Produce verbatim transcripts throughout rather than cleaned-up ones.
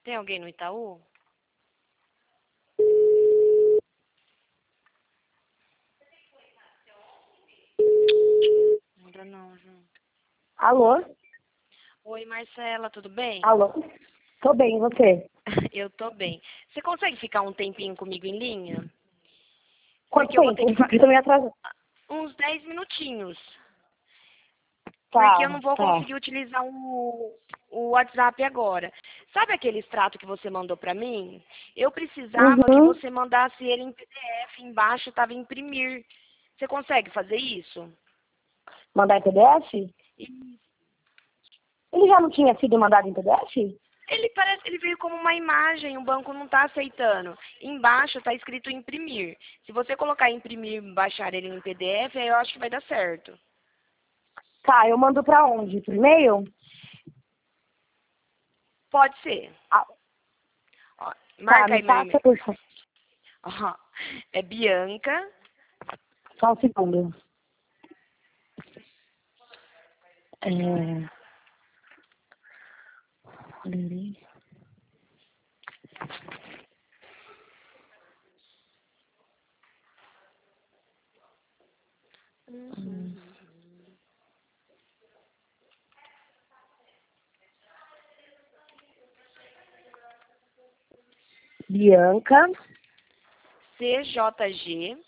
Tem alguém no Itaú? Ainda não, João. Alô? Oi, Marcela, tudo bem? Alô? Tô bem, e você? Eu tô bem. Você consegue ficar um tempinho comigo em linha? Quanto Porque eu vou ter tempo? que fa- Eu tô meio atrasada. uns dez minutinhos. Porque eu Tá, não vou tá. conseguir utilizar o, o WhatsApp agora. Sabe aquele extrato que você mandou pra mim? Eu precisava que Uhum. você mandasse ele em P D F. Embaixo estava imprimir. Você consegue fazer isso? Mandar em P D F? Ele já não tinha sido mandado em P D F? Ele parece, ele veio como uma imagem, o banco não está aceitando. Embaixo está escrito imprimir. Se você colocar imprimir e baixar ele em P D F, aí eu acho que vai dar certo. Tá, eu mando pra onde? Por e-mail? Pode ser. Ah, Ó, tá, marca me aí meu passa, e-mail. por favor. Ó, é Bianca. Só um segundo. É... Hum. Bianca. C J G.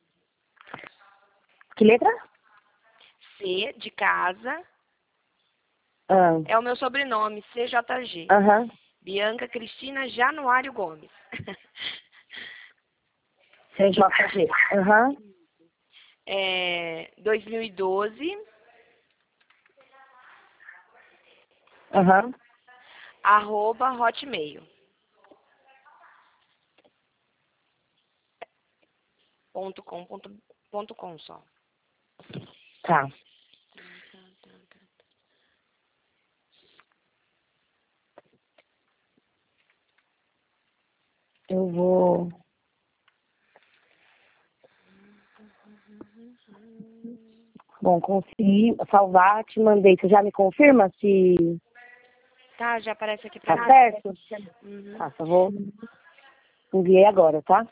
Que letra? C de casa. Ah, É o meu sobrenome, C J G. Aham. Bianca Cristina Januário Gomes. C J G. Aham. É, dois mil e doze, Aham. arroba hotmail. Ponto com, ponto, ponto com só. Tá. Eu vou... Bom, consegui salvar, te mandei. Você já me confirma se Tá, já aparece aqui pra tá mim. certo? Uhum. Tá, só vou... Enviei agora, tá?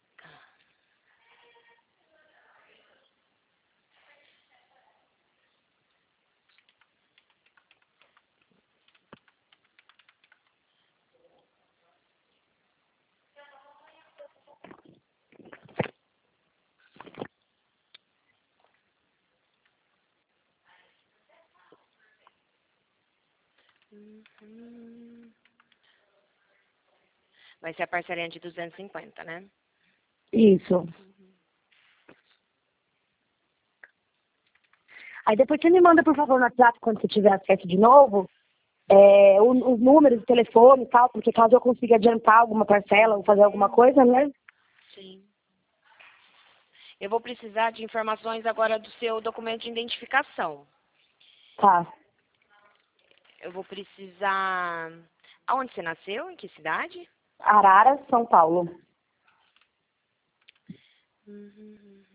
Uhum. Vai ser a parcelinha de duzentos e cinquenta, né? Isso. Aí depois você me manda, por favor, no WhatsApp, quando você tiver acesso de novo, é, o- os números de telefone e tal, porque caso eu consiga adiantar alguma parcela ou fazer alguma coisa, né? Sim. Eu vou precisar de informações agora do seu documento de identificação. Tá. Eu vou precisar... Aonde você nasceu? Em que cidade? Arara, São Paulo. Uhum.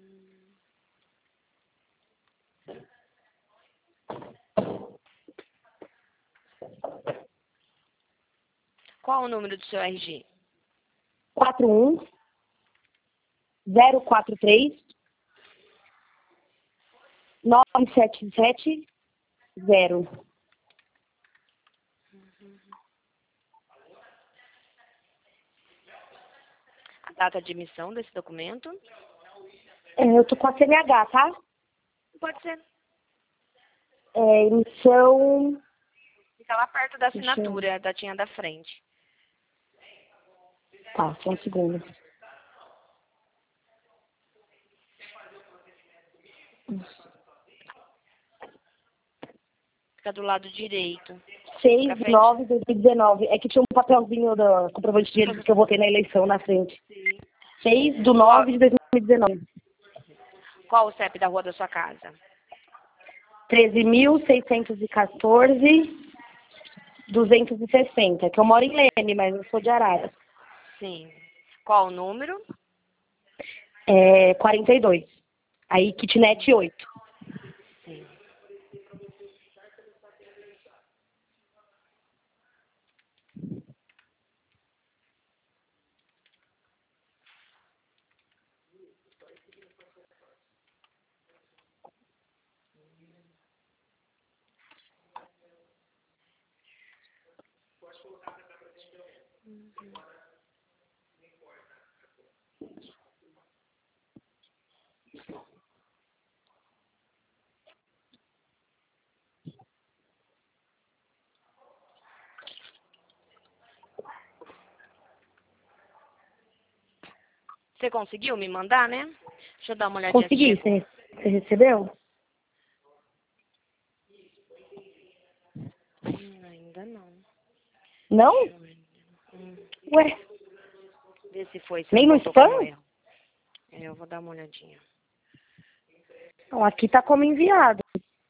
Qual o número do seu R G? quatro um zero quatro três nove sete sete zero. A data de emissão desse documento? É, eu tô com a C N H, tá? Pode ser. É, emissão... Fica lá perto da Deixa eu... assinatura, a datinha da frente. Tá, só um segundo. Fica do lado direito. seis Pra de frente. nove de dois mil e dezenove. É que tinha um papelzinho do comprovante de dinheiro que eu votei na eleição na frente. Sim. seis de Qual, nove de dois mil e dezenove. qual o C E P da rua da sua casa? treze mil seiscentos e quatorze, duzentos e sessenta. Que eu moro em Leme, mas eu sou de Arara. Sim. Qual o número? É quarenta e dois. Aí, kitnet oito. Sim. Você conseguiu me mandar, né? Deixa eu dar uma olhadinha. Consegui, você, você recebeu? Hum, ainda não. Não? Deixa eu ver. Hum, Ué, Vê se foi, se nem não no botou spam? como erro. É, eu vou dar uma olhadinha. Não, aqui tá como enviado.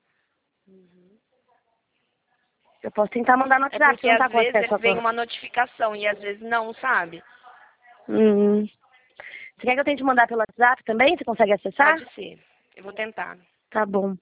Eu posso tentar mandar no É WhatsApp, porque você não às tá com vezes acesso ele vem agora. uma notificação e às vezes não, sabe? Hum. Você quer que eu tente mandar pelo WhatsApp também? Você consegue acessar? Pode ser. Eu vou tentar. Tá bom.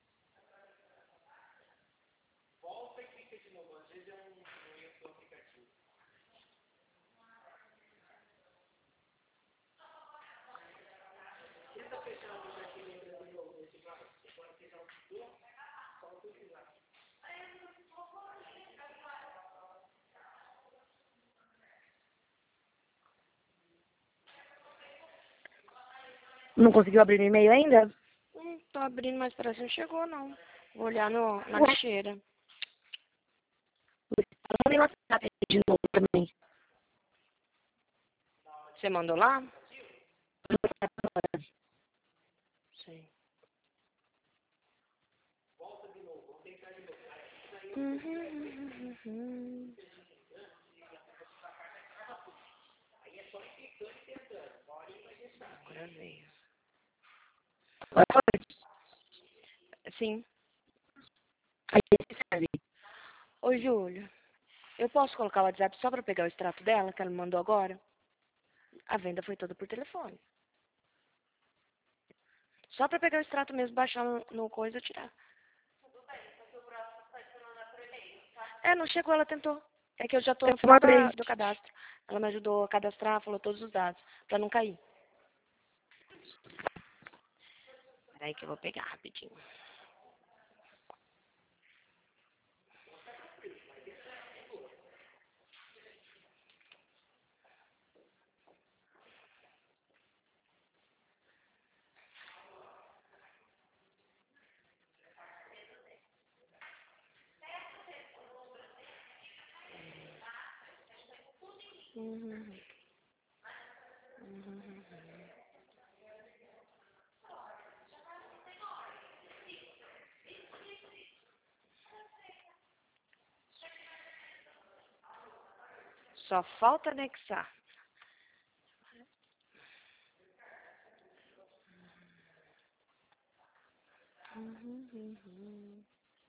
Não conseguiu abrir o e-mail ainda? Hum, tô abrindo, mas parece que não chegou, não. Vou olhar no, na Ué, lixeira. mandei no WhatsApp de novo também. Você mandou lá? Sim. Agora veio. Sim. Aí esse serve. Ô, Júlio, eu posso colocar o WhatsApp só pra pegar o extrato dela, que ela me mandou agora? A venda foi toda por telefone. Só pra pegar o extrato mesmo, baixar no, no coisa e tirar. É, não chegou, ela tentou. É que eu já tô no Eu final da, mandei. do cadastro. Ela me ajudou a cadastrar, falou todos os dados, pra não cair. Peraí que eu vou pegar rapidinho. Uhum. Uhum. Só falta anexar. Uhum, uhum.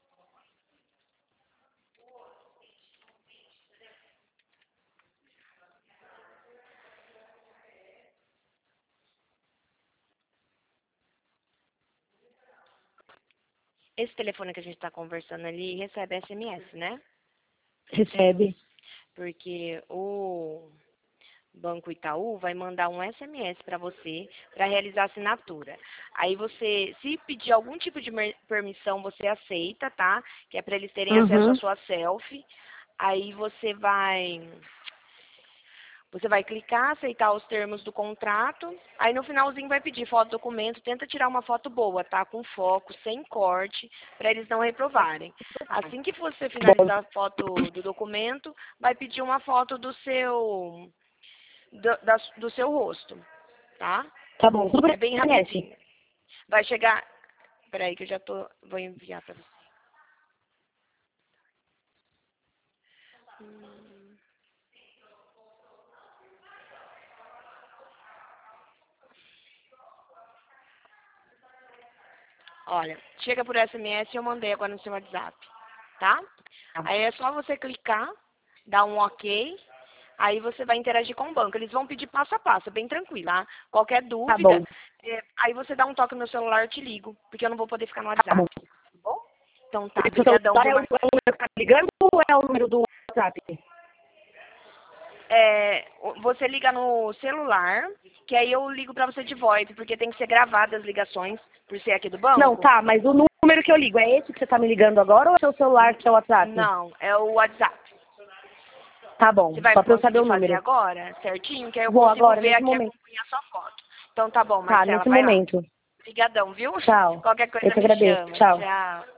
Esse telefone que a gente está conversando ali recebe S M S, né? Recebe. Porque o Banco Itaú vai mandar um S M S para você para realizar a assinatura. Aí você, se pedir algum tipo de mer- permissão, você aceita, tá? Que é para eles terem acesso à Uhum. sua selfie. Aí você vai Você vai clicar, aceitar os termos do contrato, aí no finalzinho vai pedir foto do documento, tenta tirar uma foto boa, tá? Com foco, sem corte, para eles não reprovarem. Assim que você Bom, finalizar a foto do documento, vai pedir uma foto do seu, do, da- do seu rosto, tá? tá bom. Tudo É bem, bem conhece. rapidinho. Vai chegar, peraí que eu já tô, vou enviar para você. Olha, chega por S M S e eu mandei agora no seu WhatsApp, tá? Aí é só você clicar, dar um OK, aí você vai interagir com o banco. Eles vão pedir passo a passo, é bem tranquilo, tá? Qualquer Tá dúvida, bom, é, aí você dá um toque no meu celular, eu te ligo, porque eu não vou poder ficar no tá bom. WhatsApp. Tá bom? Então tá, Esse brigadão, celular viu, é o, é o Marcos? número que tá ligando ou é o número do WhatsApp? É, você liga no celular, que aí eu ligo pra você de VoIP, porque tem que ser gravadas as ligações, por ser aqui do Não, banco. tá, mas o número que eu ligo é esse que você tá me ligando agora ou é o seu celular que é o WhatsApp? Não, é o WhatsApp. Tá bom, Você vai só pra eu conseguir saber o fazer número. agora, certinho? Que aí eu Vou consigo agora, ver nesse aqui e momento. acompanhar sua foto. Então tá bom, Tá, Marcela, nesse vai lá. momento. Obrigadão, viu? Tchau. Qualquer Eu coisa que me agradeço. chama. Tchau. Tchau.